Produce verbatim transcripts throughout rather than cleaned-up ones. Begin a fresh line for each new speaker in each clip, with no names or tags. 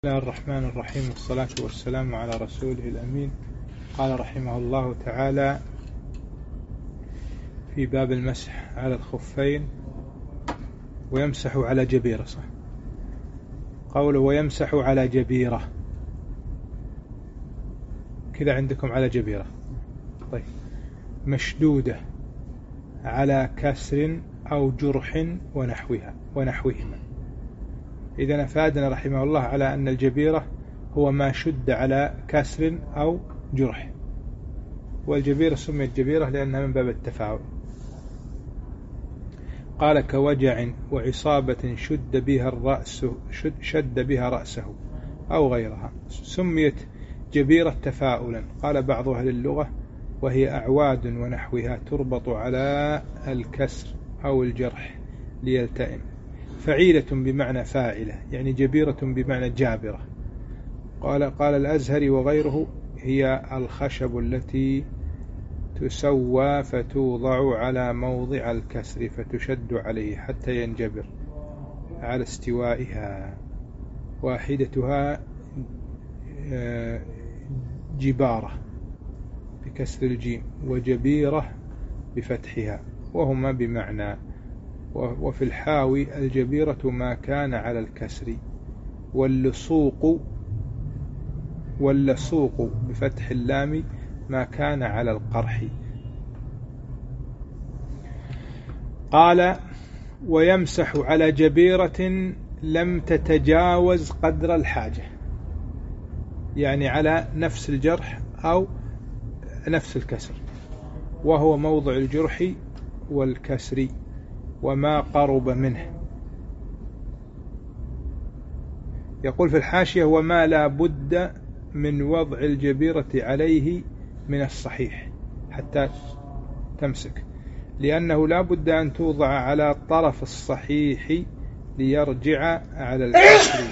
بسم الله الرحمن الرحيم، والصلاة والسلام على رسوله الأمين. قال رحمه الله تعالى في باب المسح على الخفين ويمسح على جبيرة. صح قوله ويمسح على جبيرة كذا عندكم على جبيرة، طيب مشدودة على كسر أو جرح ونحوها ونحوهما. إذا أفادنا رحمه الله على أن الجبيرة هو ما شد على كسر أو جرح، والجبيرة سميت جبيرة لأنها من باب التفاعل. قال كوجع وعصابة شد بها الرأس شد, شد بها رأسه أو غيرها، سميت جبيرة تفاؤلا. قال بعض أهل اللغة وهي أعواد ونحوها تربط على الكسر أو الجرح ليلتئم. فعيلة بمعنى فاعلة، يعني جبيرة بمعنى جابرة. قال قال الأزهري وغيره هي الخشب التي تسوى فتوضع على موضع الكسر فتشد عليه حتى ينجبر على استوائها. واحدتها جبارة بكسر الجيم وجبيرة بفتحها، وهما بمعنى. وفي الحاوي الجبيرة ما كان على الكسر، واللصوق واللصوق بفتح اللام ما كان على القرح. قال ويمسح على جبيرة لم تتجاوز قدر الحاجة، يعني على نفس الجرح أو نفس الكسر، وهو موضع الجرح والكسر وما قرب منه. يقول في الحاشية وما لا بد من وضع الجبيرة عليه من الصحيح حتى تمسك، لأنه لا بد أن توضع على الطرف الصحيح ليرجع على الكسر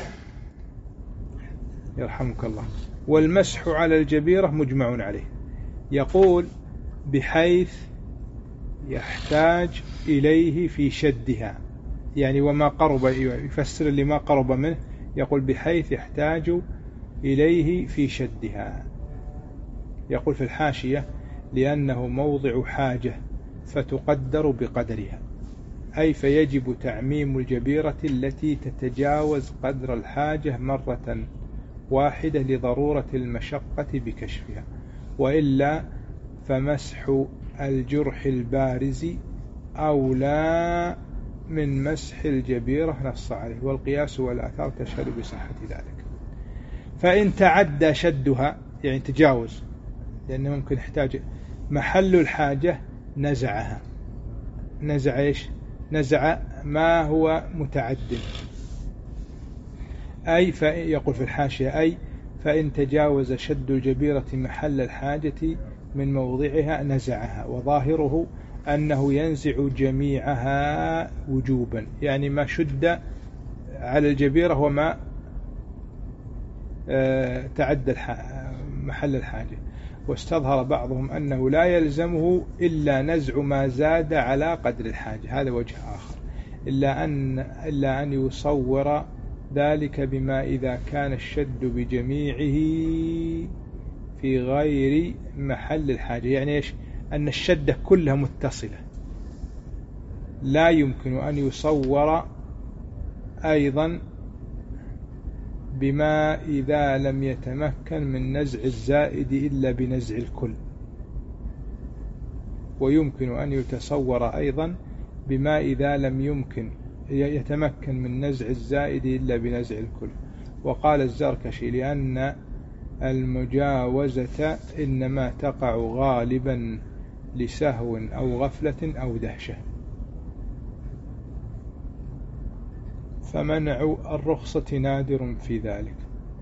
يرحمك الله. والمسح على الجبيرة مجمع عليه. يقول بحيث يحتاج إليه في شدها، يعني وما قرب، يفسر اللي ما قرب منه. يقول بحيث يحتاج إليه في شدها. يقول في الحاشية لأنه موضع حاجة فتقدر بقدرها، أي فيجب تعميم الجبيرة التي تتجاوز قدر الحاجة مرة واحدة لضرورة المشقة بكشفها، وإلا فمسح الجرح البارز أولى من مسح الجبيرة نص عليه، والقياس والآثار تشهد بصحة ذلك. فإن تعدى شدها، يعني تجاوز، لأنه ممكن يحتاج محل الحاجة، نزعها. نزع إيش؟ نزع ما هو متعد. أي يقول في الحاشية أي فإن تجاوز شد الجبيرة محل الحاجة من موضعها نزعها، وظاهره أنه ينزع جميعها وجوبا، يعني ما شد على الجبيرة وما تعدى محل الحاجة. واستظهر بعضهم أنه لا يلزمه إلا نزع ما زاد على قدر الحاجة، هذا وجه آخر، إلا أن, إلا أن يصور ذلك بما إذا كان الشد بجميعه في غير محل الحاجة، يعني إيش؟ أن الشدة كلها متصلة، لا يمكن أن يصور أيضا بما إذا لم يتمكن من نزع الزائد إلا بنزع الكل، ويمكن أن يتصور أيضا بما إذا لم يمكن يتمكن من نزع الزائد إلا بنزع الكل. وقال الزركشي لأن المجاوزة إنما تقع غالبا لسهو أو غفلة أو دهشة، فمنع الرخصة نادر في ذلك.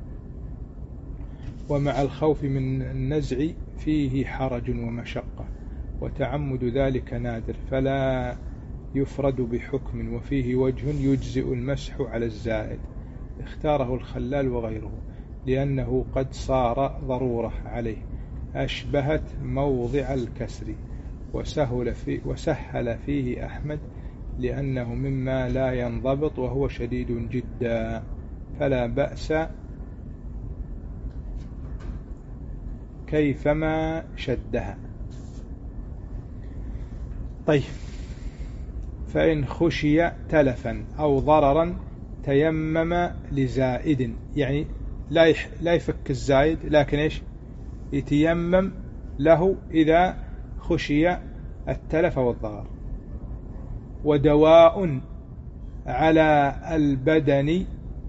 ومع الخوف من النزع فيه حرج ومشقة، وتعمد ذلك نادر فلا يفرد بحكم، وفيه وجه يجزئ المسح على الزائد، اختاره الخلال وغيره، لأنه قد صار ضرورة عليه، أشبهت موضع الكسر. وسهل, في وسهل فيه أحمد لأنه مما لا ينضبط وهو شديد جدا، فلا بأس كيفما شدها. طيب، فإن خشي تلفا أو ضررا تيمم لزائد، يعني لا لا يفك الزايد، لكن إيش يتيمم له إذا خشي التلف والضرر. ودواء على البدن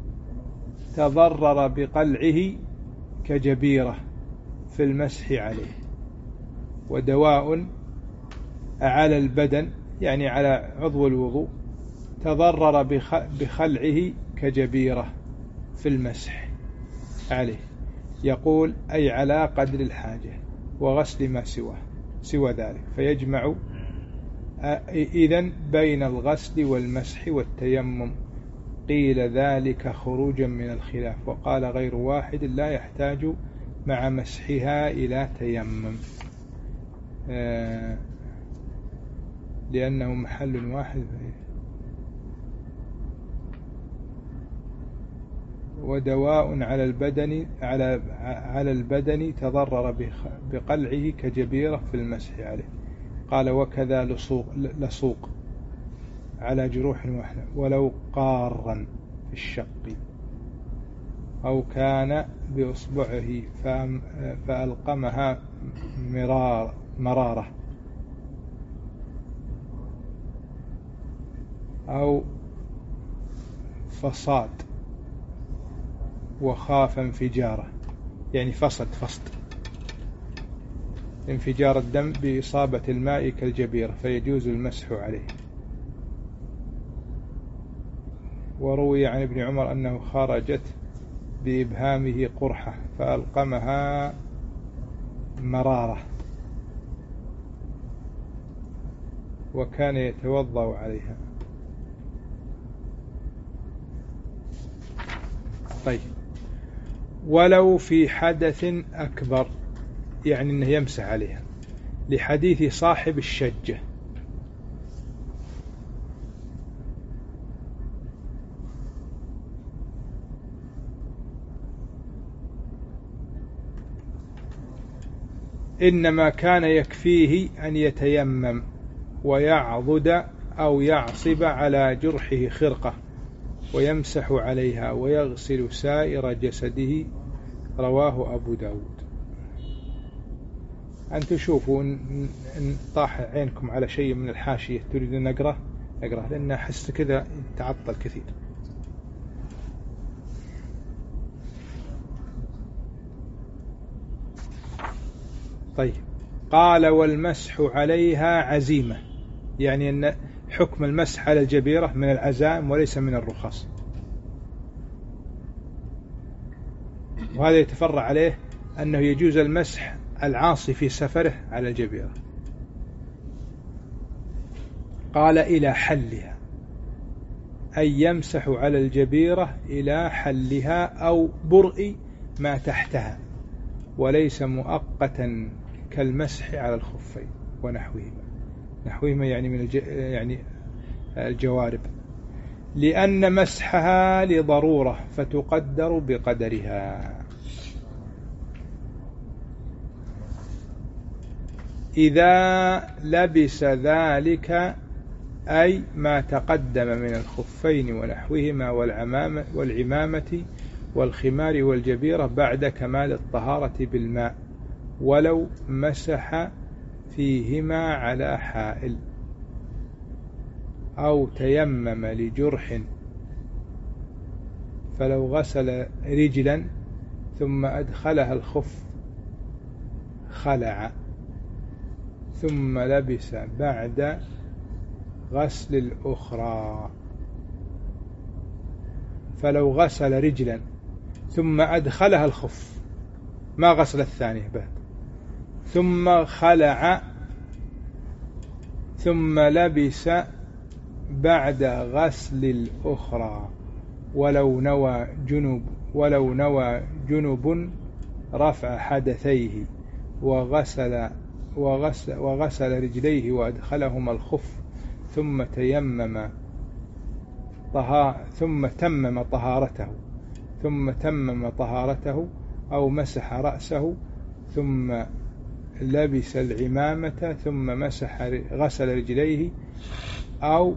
تضرر بقلعه كجبيرة في المسح عليه. ودواء على البدن يعني على عضو الوضوء تضرر بخلعه كجبيرة في المسح عليه. يقول أي على قدر الحاجة وغسل ما سواه سوى ذلك، فيجمع إذن بين الغسل والمسح والتيمم. قيل ذلك خروجا من الخلاف، وقال غير واحد لا يحتاج مع مسحها إلى تيمم آه لأنه محل واحد. ودواء على البدن على على البدن تضرر بقلعه كجبيرة في المسح عليه. قال وكذا لصوق, لصوق على جروح واحدة ولو قارا في الشق، أو كان بإصبعه فألقمها مرار مرارة، أو فصاد وخاف انفجاره، يعني فصد فصد انفجار الدم بإصابة الماء كالجبيرة فيجوز المسح عليه. وروي عن ابن عمر أنه خرجت بإبهامه قرحة فألقمها مرارة وكان يتوضأ عليها. طيب، ولو في حدث أكبر، يعني أنه يمسح عليها، لحديث صاحب الشجة إنما كان يكفيه أن يتيمم ويعضد أو يعصب على جرحه خرقة ويمسح عليها ويغسل سائر جسده. رواه أبو داود. أنتم شوفوا إن طاح عينكم على شيء من الحاشية تريدون نقرأ نقرأ لأن أحس كذا تعطل كثير. طيب، قال والمسح عليها عزيمة، يعني أن حكم المسح على الجبيرة من العزائم وليس من الرخص، وهذا يتفرع عليه أنه يجوز المسح العاصي في سفره على الجبيرة. قال إلى حلها، أي يمسح على الجبيرة إلى حلها أو برء ما تحتها، وليس مؤقتا كالمسح على الخفين ونحوهما نحوهما يعني من الج... يعني الجوارب، لأن مسحها لضرورة فتقدر بقدرها. إذا لبس ذلك أي ما تقدم من الخفين ونحوهما والعمامة والعمامة والخمار والجبيرة بعد كمال الطهارة بالماء، ولو مسح فيهما على حائل أو تيمم لجرح، فلو غسل رجلا ثم أدخلها الخف خلع ثم لبس بعد غسل الأخرى. فلو غسل رجلا ثم أدخلها الخف ما غسل الثانية بعد، ثم خلع ثم لبس بعد غسل الأخرى، ولو نوى جنب ولو نوى جنب رفع حدثيه وغسل وغسل, وغسل رجليه وأدخلهما الخف ثم تيمم طها ثم تمم طهارته ثم تمم طهارته أو مسح رأسه ثم لبس العمامة ثم مسح غسل رجليه، أو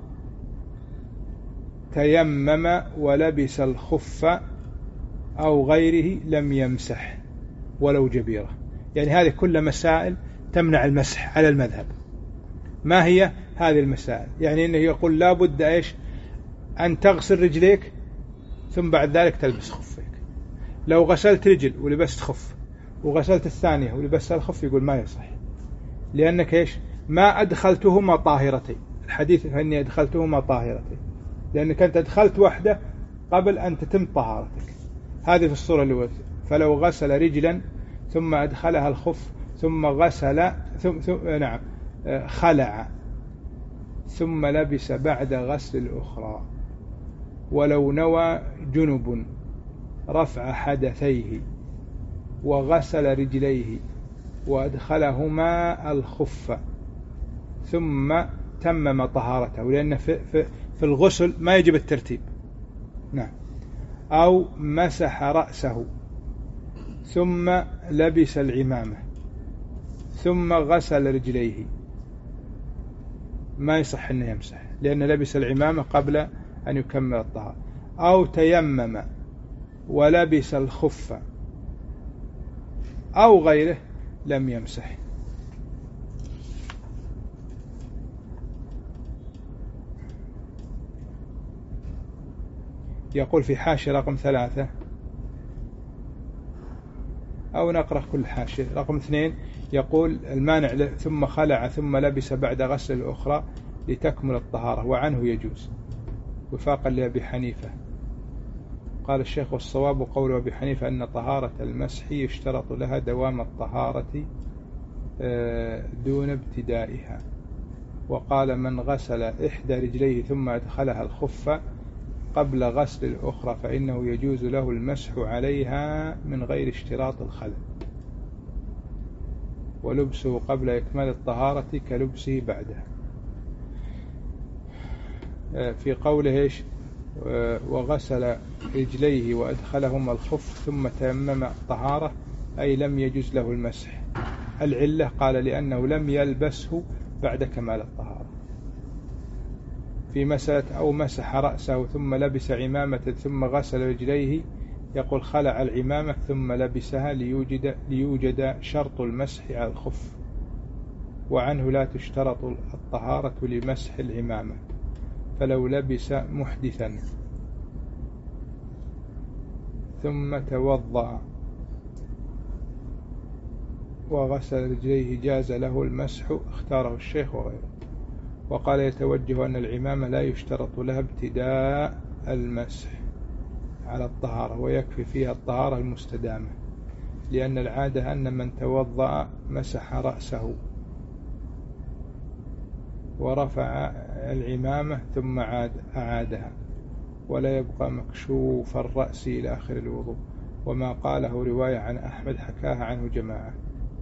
تيمم ولبس الخف أو غيره لم يمسح ولو جبيرة. يعني هذه كل مسائل تمنع المسح على المذهب. ما هي هذه المسائل؟ يعني إنه يقول لا بد إيش أن تغسل رجليك ثم بعد ذلك تلبس خفيك. لو غسلت رجل ولبست خف وغسلت الثانية ولبست الخف يقول ما يصح، لأنك إيش ما أدخلتهما طاهرتين. الحديث فإني أدخلتهما طاهرتين، لأنك أنت أدخلت واحدة قبل أن تتم طهارتك. هذه في الصورة الأولى. فلو غسل رجلا ثم أدخلها الخف ثم غسل ثم, ثم نعم خلع ثم لبس بعد غسل الأخرى، ولو نوى جنب رفع حدثيه وغسل رجليه وأدخلهما الخف ثم تمم طهارته، لأن في, في, في الغسل ما يجب الترتيب. نعم. أو مسح رأسه ثم لبس العمامة ثم غسل رجليه، ما يصح أنه يمسح، لأن لبس العمامة قبل أن يكمل الطهارة. أو تيمم ولبس الخف أو غيره لم يمسح. يقول في حاشية رقم ثلاثة، أو نقرأ كل حاشية. رقم اثنين يقول المانع ثم خلع ثم لبس بعد غسل الأخرى لتكمل الطهارة، وعنه يجوز وفاقا لأبي حنيفة. قال الشيخ والصواب قول أبي حنيفة أن طهارة المسح يشترط لها دوام الطهارة دون ابتدائها. وقال من غسل إحدى رجليه ثم أدخلها الخف قبل غسل الأخرى فإنه يجوز له المسح عليها من غير اشتراط الخلع، ولبسه قبل إكمال الطهارة كلبسه بعدها. في قوله إيش وغسل رجليه وأدخلهما الخف ثم تيمم طهارة، أي لم يجوز له المسح. العلة قال لأنه لم يلبسه بعد كمال الطهارة. في مسألة أو مسح رأسه ثم لبس عمامة ثم غسل رجليه يقول خلع العمامة ثم لبسها ليوجد, ليوجد شرط المسح على الخف، وعنه لا تشترط الطهارة لمسح العمامة، فلو لبس محدثا ثم توضأ وغسل رجليه جاز له المسح، اختاره الشيخ وغيره. وقال يتوجه أن العمامة لا يشترط لها ابتداء المسح على الطهارة، ويكفي فيها الطهارة المستدامة، لأن العادة أن من توضأ مسح رأسه ورفع العمامة ثم عاد أعادها، ولا يبقى مكشوف الرأس إلى آخر الوضوء. وما قاله رواية عن أحمد حكاها عنه جماعة.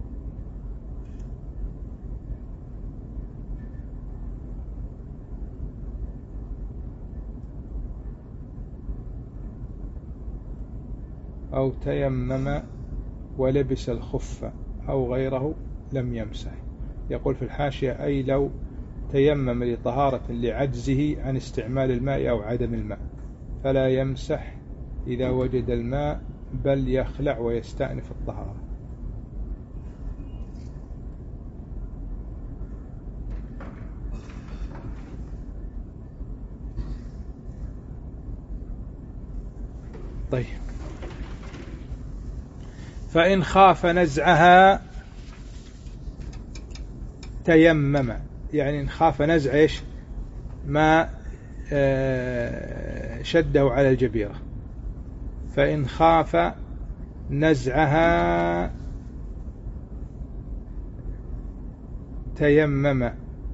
أو تيمم ولبس الخف أو غيره لم يمسح. يقول في الحاشية أي لو تيمم لطهارة لعجزه عن استعمال الماء أو عدم الماء فلا يمسح إذا وجد الماء، بل يخلع ويستأنف الطهارة. طيب. فإن خاف نزعها تيمم، يعني إن خاف نزع إيش ما شده على الجبيرة، فإن خاف نزعها تيمم،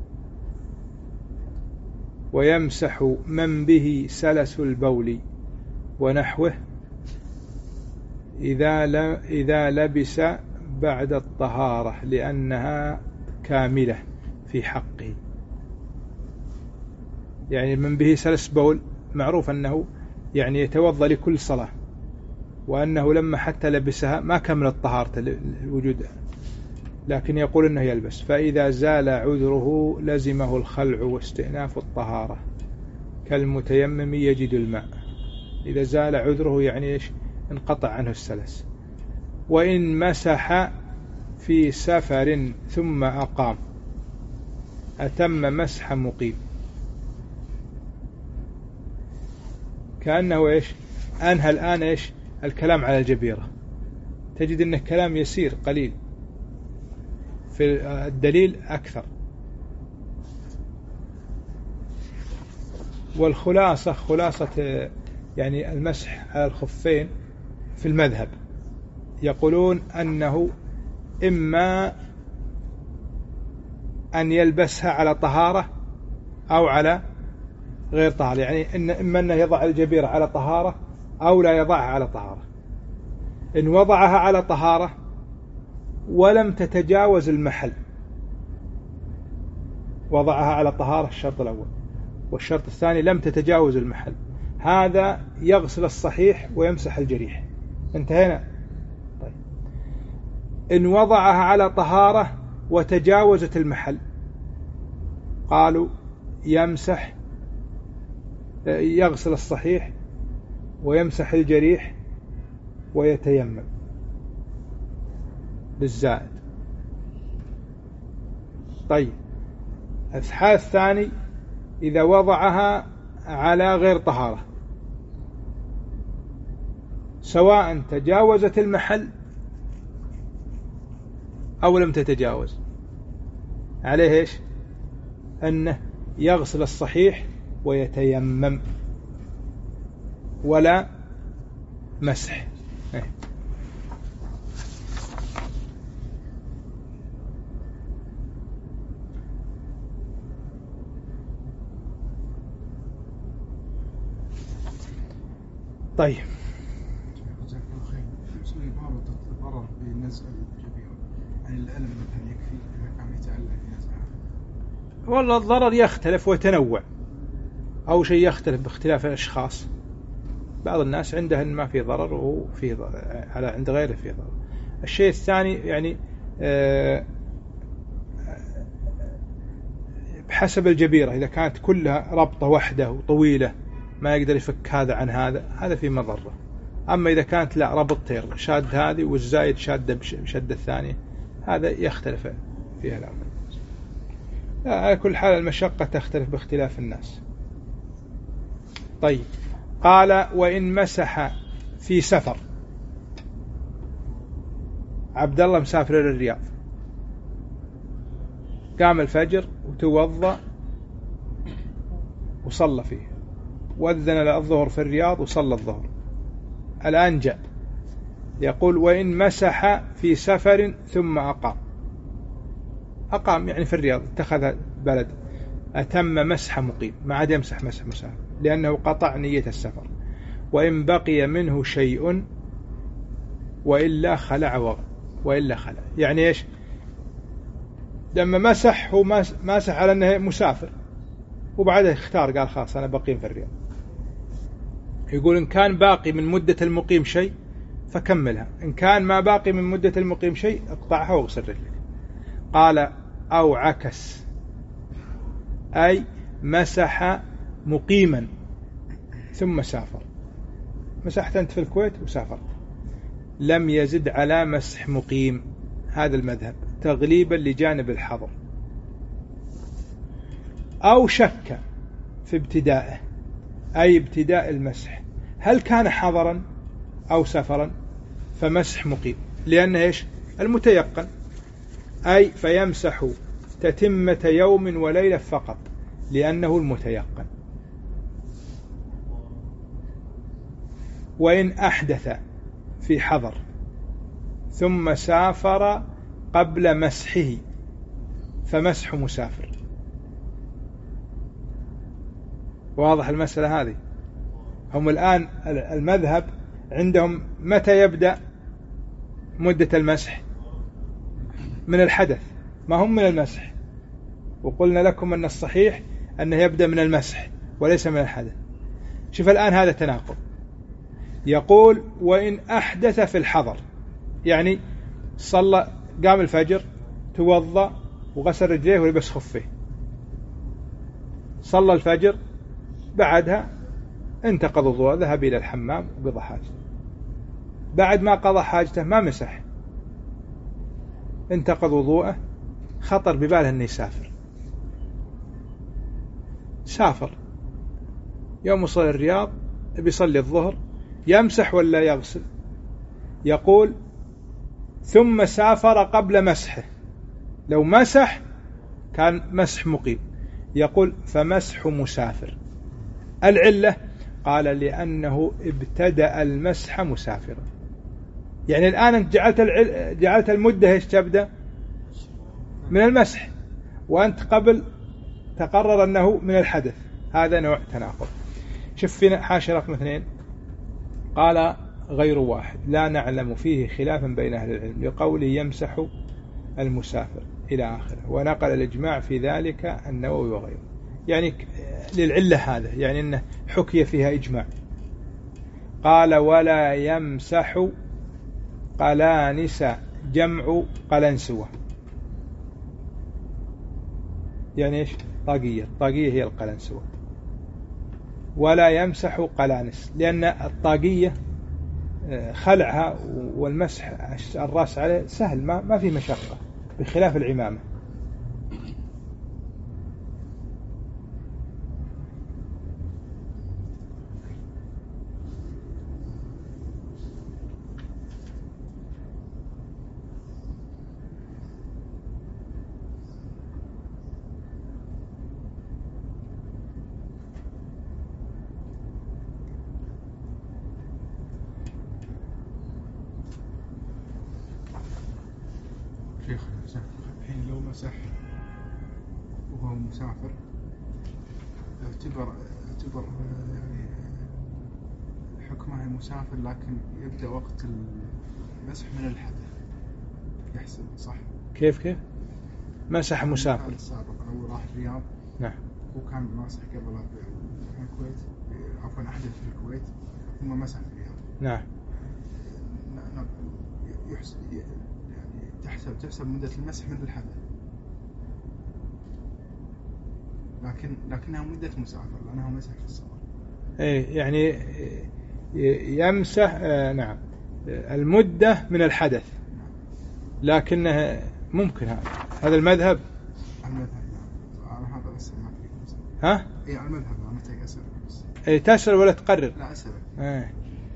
ويمسح من به سلس البول ونحوه إذا إذا لبس بعد الطهارة لأنها كاملة في حقه. يعني من به سلس بول معروف أنه يعني يتوضأ لكل صلاة، وأنه لما حتى لبسها ما كمل الطهارة الوجود، لكن يقول أنه يلبس. فإذا زال عذره لزمه الخلع واستئناف الطهارة كالمتيمم يجد الماء. إذا زال عذره يعني إيش؟ انقطع عنه السلس. وإن مسح في سفر ثم أقام أتم مسح مقيم. كأنه إيش؟ أنهى الآن إيش؟ الكلام على الجبيرة. تجد أنه كلام يسير قليل، في الدليل أكثر. والخلاصة خلاصة يعني المسح على الخفين في المذهب يقولون أنه إما أن يلبسها على طهارة أو على غير طهارة، يعني إن إما أنه يضع الجبيرة على طهارة أو لا يضعها على طهارة. إن وضعها على طهارة ولم تتجاوز المحل، وضعها على طهارة الشرط الأول، والشرط الثاني لم تتجاوز المحل، هذا يغسل الصحيح ويمسح الجريح. انتهينا. طيب. إن وضعها على طهارة وتجاوزت المحل قالوا يمسح يغسل الصحيح ويمسح الجريح ويتيمم بالزائد. طيب. الحال الثاني إذا وضعها على غير طهارة سواء تجاوزت المحل أو لم تتجاوز، عليه إيش؟ أنه يغسل الصحيح ويتيمم ولا مسح. طيب.
الضرر بنزع الجبيرة يعني الألم مثلا يكفي إذا كان يتعلق بنزعها؟
والله الضرر يختلف ويتنوع، أو شيء يختلف باختلاف الأشخاص. بعض الناس عنده إن ما في ضرر وفي ضرر، على عند غيره في ضرر. الشيء الثاني يعني بحسب الجبيرة، إذا كانت كلها ربطة واحدة وطويلة ما يقدر يفك هذا عن هذا، هذا في مضرة. أما إذا كانت لا ربطتين، شاد هذه والزايد شادة بشدة الثانية، هذا يختلف فيها الأمر. على كل حال المشقة تختلف باختلاف الناس. طيب. قال وإن مسح في سفر. عبد الله مسافر إلى الرياض، قام الفجر وتوضأ وصلى فيه، وأذن الظهر في الرياض وصلى الظهر. الآن جاء يقول وإن مسح في سفر ثم أقام. أقام يعني في الرياض، اتخذ بلد، أتم مسح مقيم، ما عاد يمسح مسح مسافر لأنه قطع نية السفر. وإن بقي منه شيء وإلا خلع وإلا خلع، يعني إيش؟ لما مسح هو مسح على أنه مسافر، وبعدها اختار قال خلاص أنا بقيم في الرياض. يقول إن كان باقي من مدة المقيم شيء فكملها، إن كان ما باقي من مدة المقيم شيء اقطعها واغسل رجلك. قال أو عكس، أي مسح مقيما ثم سافر. مسحت أنت في الكويت وسافرت، لم يزد على مسح مقيم. هذا المذهب تغليبا لجانب الحظر. أو شك في ابتدائه، أي ابتداء المسح، هل كان حضرا أو سفرا، فمسح مقيم، لأنه إيش؟ المتيقن، أي فيمسح تتمة يوم وليلة فقط لأنه المتيقن. وإن أحدث في حضر ثم سافر قبل مسحه فمسح مسافر. واضح المسألة هذه؟ هم الآن المذهب عندهم متى يبدأ مدة المسح؟ من الحدث، ما هم من المسح. وقلنا لكم أن الصحيح أنه يبدأ من المسح وليس من الحدث. شوف الآن هذا تناقض. يقول وإن أحدث في الحضر، يعني صلى قام الفجر توضأ وغسل رجليه ولبس خفه، صلى الفجر بعدها انتقض وضوءه ذهب إلى الحمام وقضى حاجته، بعد ما قضى حاجته ما مسح انتقض وضوءه، خطر بباله أنه يسافر، سافر يوم وصل الرياض بيصلي الظهر، يمسح ولا يغسل؟ يقول ثم سافر قبل مسحه، لو مسح كان مسح مقيم، يقول فمسح مسافر. العلة قال لأنه ابتدأ المسح مسافرا، يعني الآن أنت جعلت, جعلت المدة ايش تبدأ من المسح، وأنت قبل تقرر أنه من الحدث، هذا نوع تناقض. شوف في حاشية رقم اثنين قال غير واحد لا نعلم فيه خلافا بين أهل العلم لقوله يمسح المسافر إلى آخره، ونقل الإجماع في ذلك النووي وغيره، يعني للعلة هذا، يعني أنه حكي فيها إجماع. قال ولا يمسح قلانس جمع قلنسوة، يعني إيش؟ طاقية، الطاقية هي القلنسوة، ولا يمسح قلانس لأن الطاقية خلعها والمسح الرأس عليه سهل، ما ما في مشقة، بخلاف العمامة.
الحين لو مسح وهو مسافر اعتبر اعتبر يعني حكمه المسافر، لكن يبدأ وقت المسح من الحدث يحسب صح؟
كيف كيف مسح مسافر
السابق لو راح الرياض
نعم
وكان مسح قبل في الكويت، عفوا أحدث في الكويت ثم مسح في الرياض
نعم
يحسب يعني تحسب تحسب مدة المسح من الحدث، لكن لكنها مدة مسافر لأنها مسح في السفر.
إيه يعني يمسح آه نعم المدة من الحدث، لكنه ممكن هذا هذا المذهب
المذهب على هذا بس ما في
ها
إيه على المذهب أنا تيجي أسأل بس
إيه تسأل ولا تقرر؟
لا أسأل.
إيه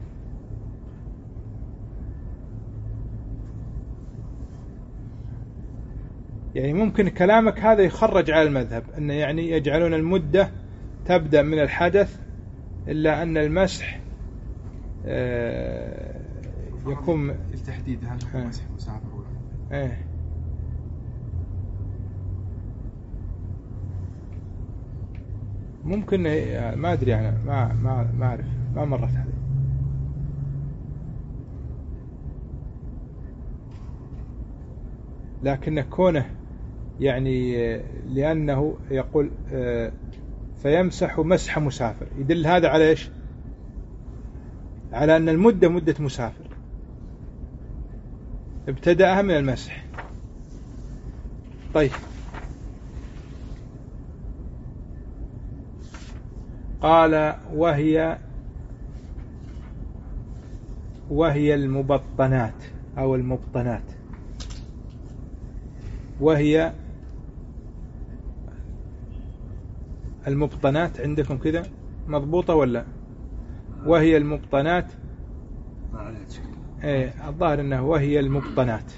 يعني ممكن كلامك هذا يخرج على المذهب أنه يعني يجعلون المدة تبدأ من الحدث، إلا أن المسح آه يكون
التحديد هل هو مسح مسافر ولا
ايه ممكن ما أدري أنا ما ما ما أعرف ما مرت هذه. لكن كونه يعني لأنه يقول فيمسح مسح مسافر يدل هذا على إيش؟ على أن المدة مدة مسافر ابتدأها من المسح. طيب قال وهي وهي المبطنات أو المبطنات، وهي المبطنات عندكم كذا مضبوطة ولا؟ وهي المبطنات ايه الظاهر انه وهي المبطنات.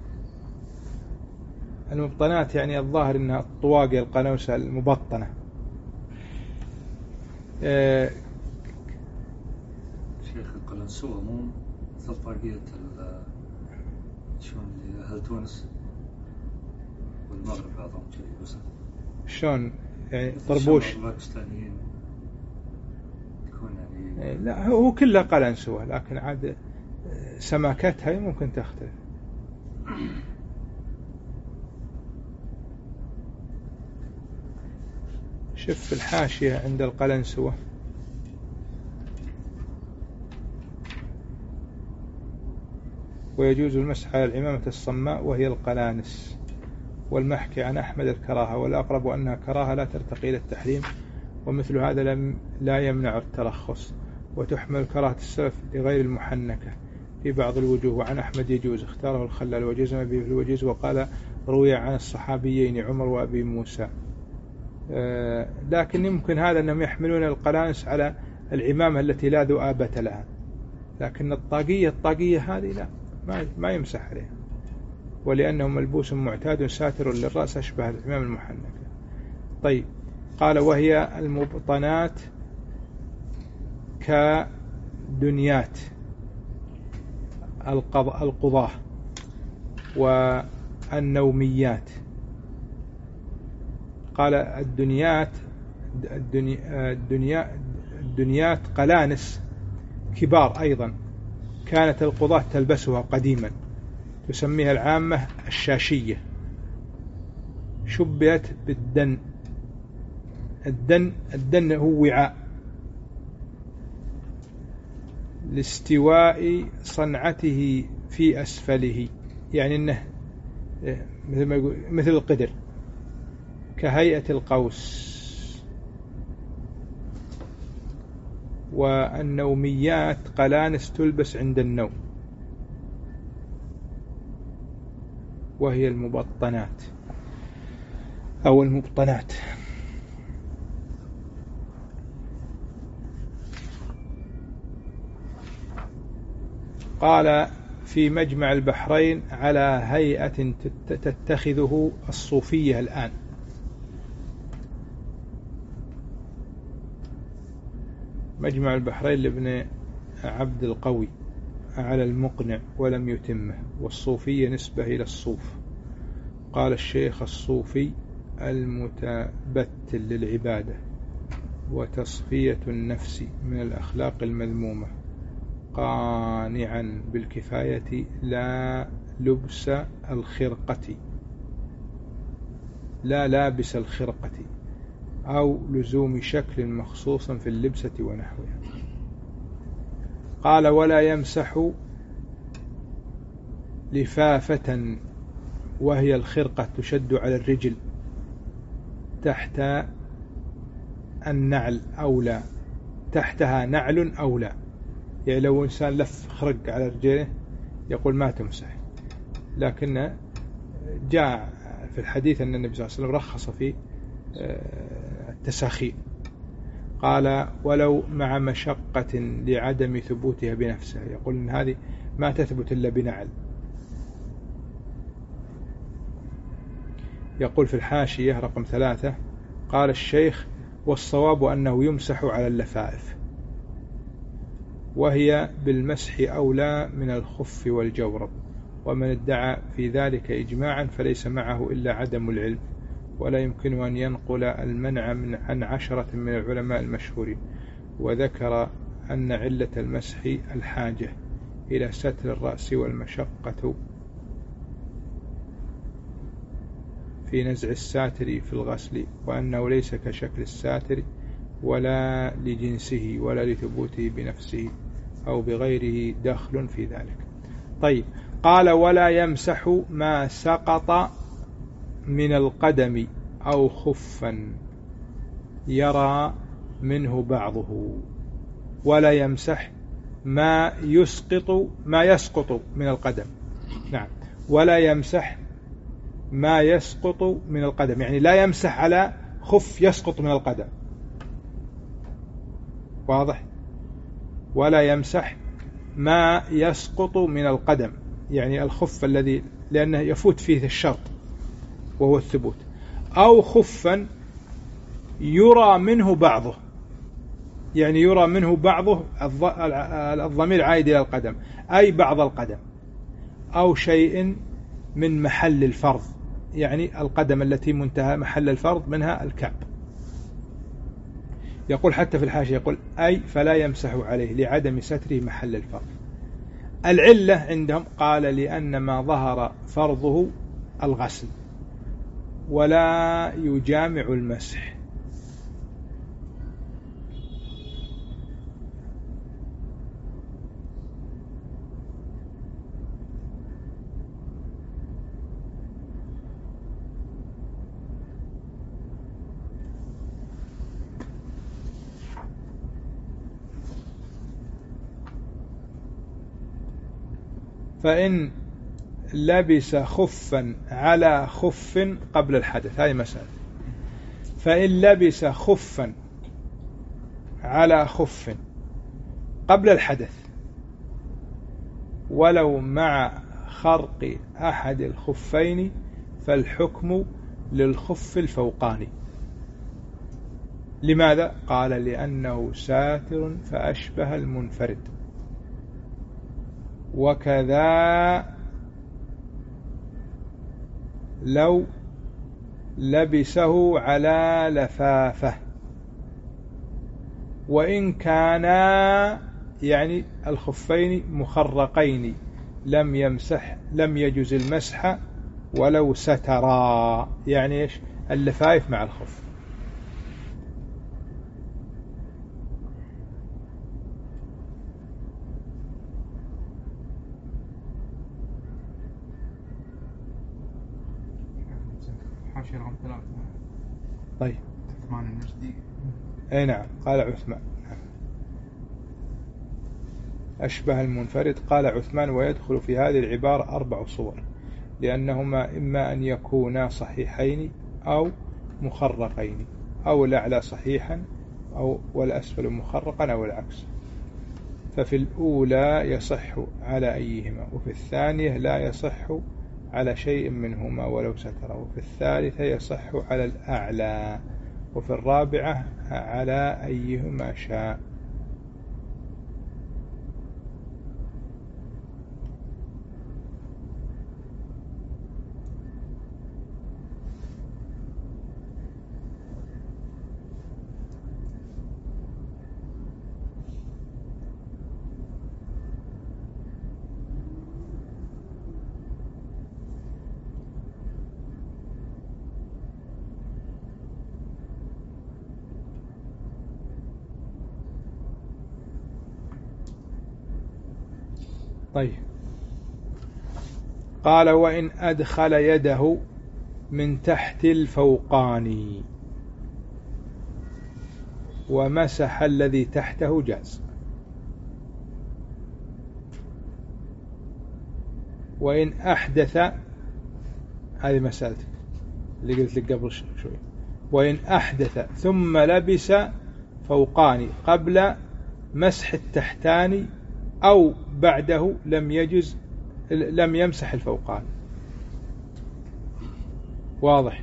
المبطنات يعني الظاهر انها الطواقي القنوسة المبطنة. إيه
شيخ القلنسوة مو مثل طاقية شلون اللي أهل تونس والمغرب بعضهم شيء بس
شلون يعني طربوش
الباكستانيين تكون يعني
إيه لا هو كله قلنسوة، لكن عاد سماكتها ممكن تختلف. شوف الحاشية عند القلنسوة ويجوز المسح على العمامة الصماء وهي القلانس. والمحكي عن أحمد الكراهة، والأقرب أنها كراهة لا ترتقي إلى التحريم، ومثل هذا لم لا يمنع الترخص. وتحمل كراهة السلف لغير المحنكة في بعض الوجوه. وعن أحمد يجوز، اختاره الخلال وجزم به في الوجيز، وقال روي عن الصحابيين عمر وأبي موسى. آه لكن يمكن هذا أنهم يحملون القلانس على العمامة التي لا ذؤابة لها، لكن الطاقية الطاقية هذه لا، ما, ما يمسح عليها، ولأنه ملبوس معتاد ساتر للرأس أشبه العمام المحنكة. طيب، قال وهي المبطنات كدنيات القضاة والنوميات. قال الدنيات الدنيا الدنيا الدنيات قلانس كبار أيضا، كانت القضاة تلبسها قديما، تسميها العامة الشاشية، شبهت بالدن. الدن الدن هو وعاء لاستواء صنعته في أسفله، يعني أنه مثل ما يقول مثل القدر كهيئة القوس. والنوميات قلانس تلبس عند النوم، وهي المبطنات أو المبطنات. قال في مجمع البحرين على هيئة تتخذه الصوفية الآن. مجمع البحرين لابن عبد القوي على المقنع ولم يتمه، والصوفية نسبة إلى الصوف. قال الشيخ الصوفي المتبتل للعبادة وتصفية النفس من الأخلاق المذمومة، قانعا بالكفاية لا لبس الخرقة، لا لابس الخرقة، أو لزوم شكل مخصوص في اللبسة ونحوها. قال ولا يمسح لفافة، وهي الخرقة تشد على الرجل تحت النعل أو لا، تحتها نعل أو لا، يعني لو إنسان لف خرق على رجله يقول ما تمسح، لكن جاء في الحديث أن النبي صلى الله عليه وسلم رخص في التساخين. قال ولو مع مشقة لعدم ثبوتها بنفسها، يقول إن هذه ما تثبت إلا بنعل. يقول في الحاشية رقم ثلاثة، قال الشيخ والصواب أنه يمسح على اللفائف، وهي بالمسح أولى من الخف والجورب، ومن ادعى في ذلك إجماعا فليس معه إلا عدم العلم، ولا يمكن أن ينقل المنع من عن عشرة من العلماء المشهورين. وذكر أن علة المسح الحاجة إلى ستر الرأس والمشقة في نزع الساتر في الغسل، وأنه ليس كشكل الساتر ولا لجنسه ولا لثبوته بنفسه أو بغيره دخل في ذلك. طيب، قال ولا يمسح ما سقط من القدم أو خفا يرى منه بعضه، ولا يمسح ما يسقط ما يسقط من القدم. نعم، ولا يمسح ما يسقط من القدم، يعني لا يمسح على خف يسقط من القدم، واضح؟ ولا يمسح ما يسقط من القدم، يعني الخف الذي لأنه يفوت فيه الشرط وهو الثبوت، أو خفا يرى منه بعضه، يعني يرى منه بعضه، الضمير عائد إلى القدم أي بعض القدم، أو شيء من محل الفرض، يعني القدم التي منتهى محل الفرض منها الكعب. يقول حتى في الحاشية يقول أي فلا يمسح عليه لعدم ستره محل الفرض. العلة عندهم قال لأن ما ظهر فرضه الغسل ولا يجامع المسح. فإن لبس خفا على خف قبل الحدث، هذه مسألة. فإن لبس خفا على خف قبل الحدث ولو مع خرق أحد الخفين فالحكم للخف الفوقاني. لماذا؟ قال لأنه ساتر فأشبه المنفرد. وكذا لو لبسه على لفافة وإن كانا يعني الخفين مخرقين لم يمسح لم يجوز المسح ولو سترا، يعني إيش؟ اللفايف مع الخف.
حاشية رقم ثلاثة.
طيب
عثمان النجدي.
أي نعم، قال عثمان أشبه المنفرد. قال عثمان ويدخل في هذه العبارة أربع صور، لأنهما إما أن يكونا صحيحين أو مخرقين، أو الأعلى صحيحا أو والأسفل مخرقا أو العكس. ففي الأولى يصح على أيهما، وفي الثانية لا يصح على شيء منهما ولو ستر، وفي الثالثة يصح على الأعلى، وفي الرابعة على أيهما شاء. طيب قال وإن أدخل يده من تحت الفوقاني ومسح الذي تحته جاز. وإن أحدث، هذه مسألتك اللي قلت لك قبل شوي، وإن أحدث ثم لبس فوقاني قبل مسح التحتاني أو بعده لم يجز لم يمسح الفوقان. واضح؟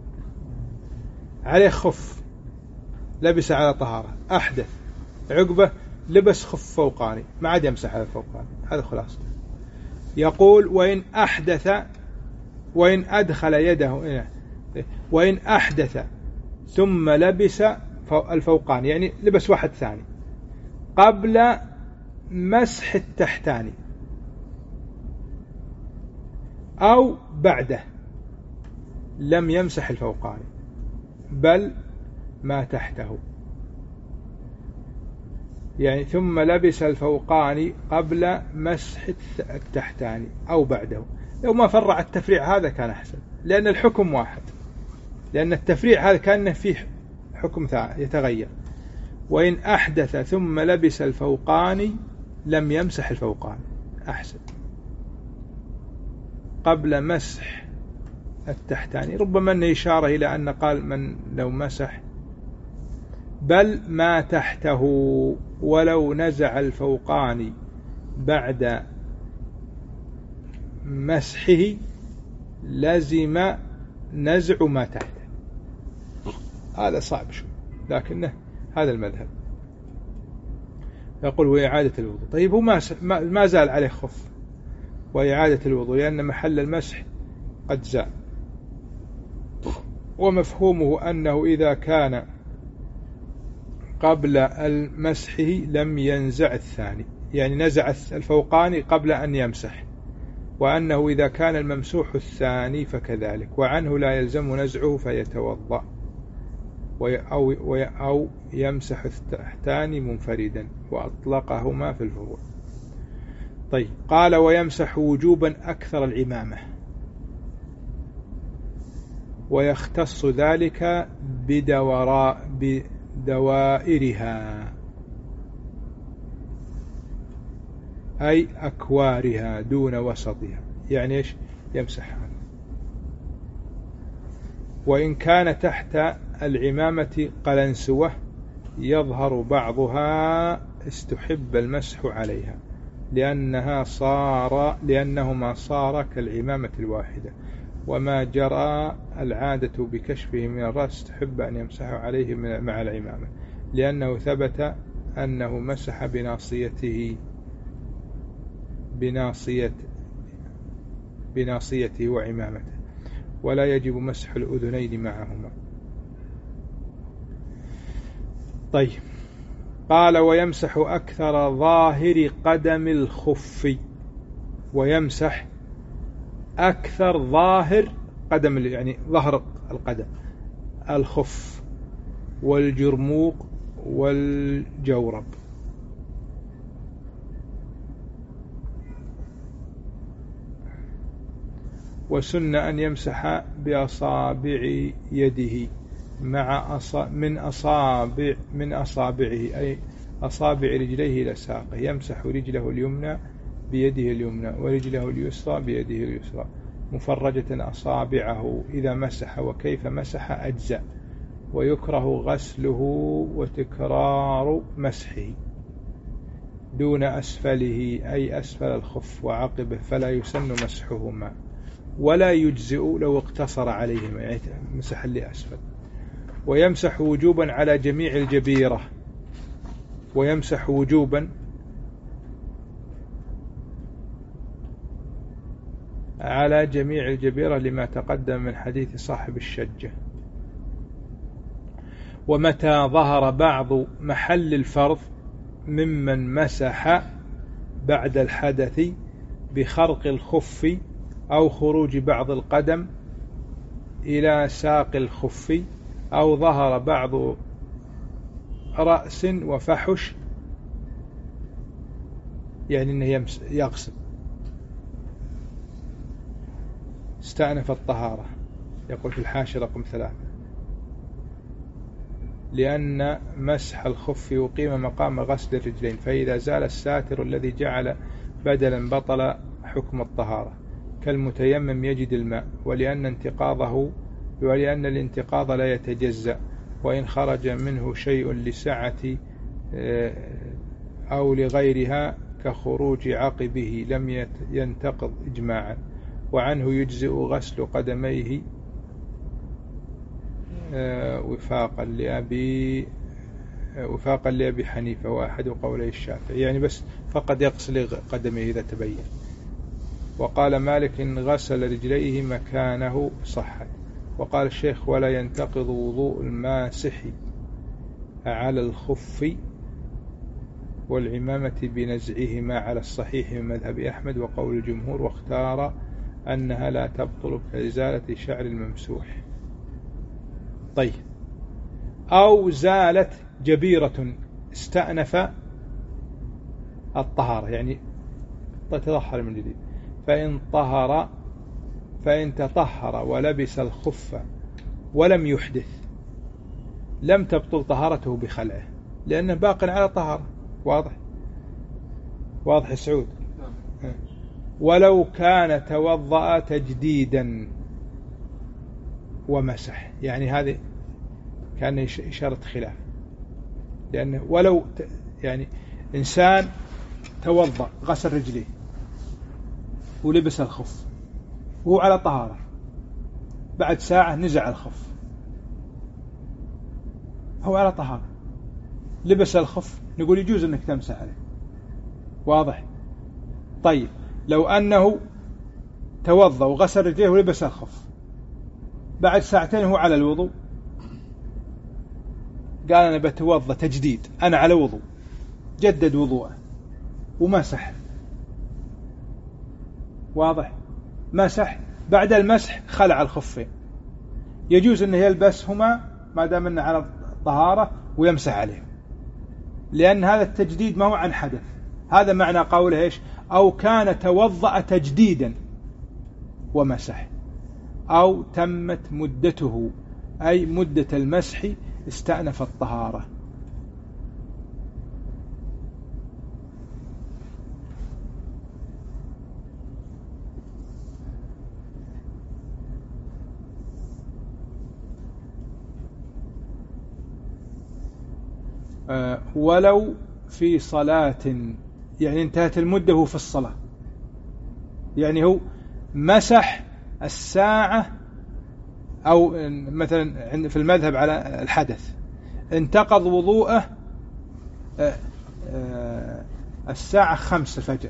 عليه خف لبس على طهارة، أحدث عقبه لبس خف فوقاني ما عاد يمسح على الفوقاني، هذا خلاصة. يقول وإن أحدث وإن أدخل يده وإن أحدث ثم لبس الفوقان، يعني لبس واحد ثاني قبل مسح التحتاني أو بعده لم يمسح الفوقاني بل ما تحته، يعني ثم لبس الفوقاني قبل مسح التحتاني أو بعده. لو ما فرع التفريع هذا كان أحسن، لأن الحكم واحد، لأن التفريع هذا كان فيه حكم يتغير. وإن أحدث ثم لبس الفوقاني لم يمسح الفوقاني أحسن قبل مسح التحتاني، ربما أنه إشارة إلى أن قال من لو مسح بل ما تحته، ولو نزع الفوقاني بعد مسحه لزم نزع ما تحته. هذا صعب شوي لكنه هذا المذهب. يقول وإعادة الوضوء. طيب هو ما ما زال عليه خف وإعادة الوضوء لأن محل المسح قد زال، ومفهومه أنه إذا كان قبل المسحه لم ينزع الثاني، يعني نزع الفوقاني قبل أن يمسح، وأنه إذا كان الممسوح الثاني فكذلك، وعنه لا يلزم نزعه فيتوضأ أو أو يمسح التحتاني منفردا، وأطلقهما في الفروع. طيب قال ويمسح وجوبا أكثر العمامة، ويختص ذلك بدوراء بدوائرها. أي أكوارها دون وسطها، يعني إيش يمسح. وإن كان تحت العمامة قلنسوة يظهر بعضها استحب المسح عليها لأنها صار لأنهما صار كالعمامة الواحدة، وما جرى العادة بكشفه من الرأس استحب أن يمسح عليه مع العمامة لأنه ثبت أنه مسح بناصيته بناصية بناصيته وعمامته، ولا يجب مسح الأذنين معهما. طيب، قال ويمسح أكثر ظاهر قدم الخف، ويمسح أكثر ظاهر قدم يعني ظهر القدم، الخف والجرموق والجورب. وسن أن يمسح بأصابع يده مع أصا من أصابع من أصابعه أي أصابع رجليه إلى ساقه، يمسح رجله اليمنى بيده اليمنى ورجله اليسرى بيده اليسرى مفرجة أصابعه إذا مسح، وكيف مسح أجزاء، ويكره غسله وتكرار مسحه دون أسفله أي أسفل الخف وعقبه، فلا يسن مسحهما ولا يجزئ لو اقتصر عليهما يعني مسح اللي أسفل. ويمسح وجوبا على جميع الجبيرة، ويمسح وجوبا على جميع الجبيرة لما تقدم من حديث صاحب الشجة. ومتى ظهر بعض محل الفرض ممن مسح بعد الحدث بخرق الخف أو خروج بعض القدم إلى ساق الخف أو ظهر بعض رأس وفحش يعني أنه يغسل استأنف الطهارة، يقول في الحاشية رقم ثلاثة، لأن مسح الخف يقيم مقام غسل الرجلين، فإذا زال الساتر الذي جعل بدلا بطل حكم الطهارة كالمتيمم يجد الماء، ولأن انتقاضه ولأن الانتقاض لا يتجزأ، وإن خرج منه شيء لسعة أو لغيرها كخروج عقبه لم ينتقض إجماعا. وعنه يجزئ غسل قدميه وفاقا لأبي وفاقا لأبي حنيفة وأحد قولي الشافعي، يعني بس فقد يغسل قدميه إذا تبين. وقال مالك إن غسل رجليه مكانه صحت. وقال الشيخ ولا ينتقض وضوء الماسح على الخف والعمامة بنزعهما على الصحيح من مذهب أحمد وقول الجمهور، واختار أنها لا تبطل كإزالة شعر الممسوح. طيب، أو زالت جبيرة استأنف الطهارة يعني تتطهر من جديد، فإن طهر فإن تطهر ولبس الخف ولم يحدث لم تبطل طهارته بخلعه لأنه باق على طهارة. واضح واضح سعود؟ ولو كان توضأ تجديدا ومسح، يعني هذه كان إشارة خلاف، لأنه ولو يعني إنسان توضأ غسل رجليه ولبس الخف وهو على طهارة، بعد ساعة نزع الخف، هو على طهارة لبس الخف، نقول يجوز أنك تمسح عليه. واضح؟ طيب، لو أنه توضأ وغسل رجليه ولبس الخف، بعد ساعتين هو على الوضوء، قال أنا بتوضأ تجديد، أنا على وضوء، جدد وضوءه ومسح. واضح؟ مسح، بعد المسح خلع الخفين، يجوز أنه يلبسهما ما دام أنه على الطهارة ويمسح عليهم، لأن هذا التجديد ما هو عن حدث. هذا معنى قوله إيش؟ أو كان توضأ تجديدا ومسح، أو تمت مدته أي مدة المسح استأنف الطهارة. آه ولو في صلاة، يعني انتهت المدة وهو في الصلاة، يعني هو مسح الساعة، أو مثلا في المذهب على الحدث انتقض وضوءه الساعة خمس الفجر،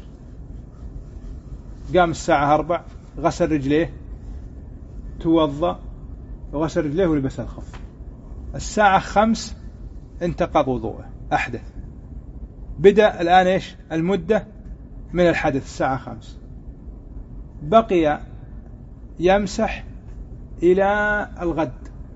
قام الساعة أربع، غسل رجليه، توضأ وغسل رجليه ولبس الخف، الساعة خمس انتقض وضوءه، أحدث، بدأ الآن إيش المدة من الحدث الساعة خمس، بقي يمسح إلى الغد،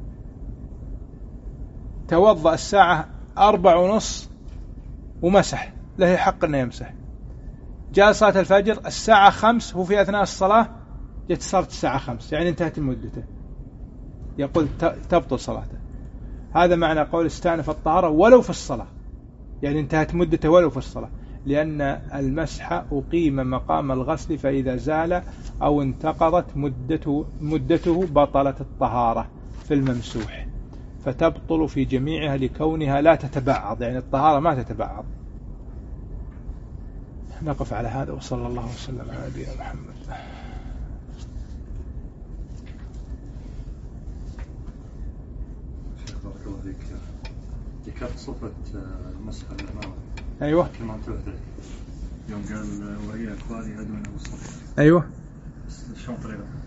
توضأ الساعة أربع ونص ومسح، له حق أنه يمسح، جاء صلاة الفجر الساعة خمس، هو في أثناء الصلاة جت صارت الساعة خمس، يعني انتهت مدته، يقول تبطل صلاته. هذا معنى قول استأنف الطهارة ولو في الصلاة، يعني انتهت مدته ولو في الصلاة، لأن المسح أقيم مقام الغسل، فإذا زال أو انتقضت مدته, مدته بطلت الطهارة في الممسوح، فتبطل في جميعها لكونها لا تتبعض، يعني الطهارة ما تتبعض. نقف على هذا، وصلى الله وسلم على نبينا محمد.
شيخ بارك الله فيك، ذكرت صفة المسح الأمام.
أيوة.
كما تحدث يوم قال وهي أكواري هدون الصف.
أيوة.
شلون طريقة؟